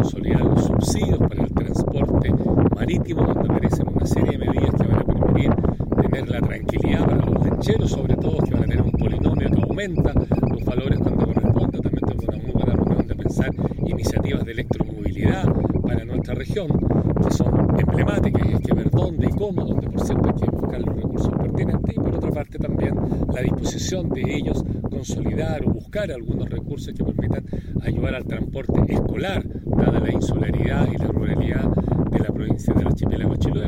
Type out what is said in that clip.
consolidar los subsidios para el transporte marítimo, donde aparecen una serie de medidas que van a permitir tener la tranquilidad para los lancheros, sobre todo, que van a tener un polinomio que aumenta los valores cuando corresponda. También tengo una muy buena reunión de pensar iniciativas de electromovilidad para nuestra región, que son emblemáticas, y hay que ver dónde y cómo, donde por cierto hay que buscar los recursos pertinentes, y por otra parte también la disposición de ellos consolidar o buscar algunos recursos que permitan ayudar al transporte escolar, dada la insularidad y la ruralidad de la provincia del archipiélago Chiloé.